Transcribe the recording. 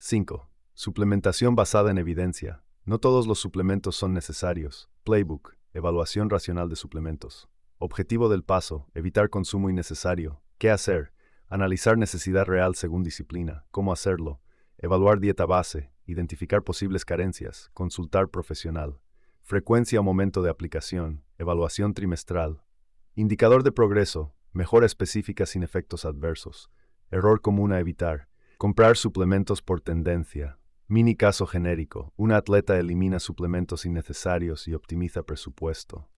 5. Suplementación basada en evidencia. No todos los suplementos son necesarios. Playbook. Evaluación racional de suplementos. Objetivo del paso. Evitar consumo innecesario. ¿Qué hacer? Analizar necesidad real según disciplina. ¿Cómo hacerlo? Evaluar dieta base. Identificar posibles carencias. Consultar profesional. Frecuencia o momento de aplicación. Evaluación trimestral. Indicador de progreso. Mejora específica sin efectos adversos. Error común a evitar. Comprar suplementos por tendencia. Mini caso genérico. Un atleta elimina suplementos innecesarios y optimiza presupuesto.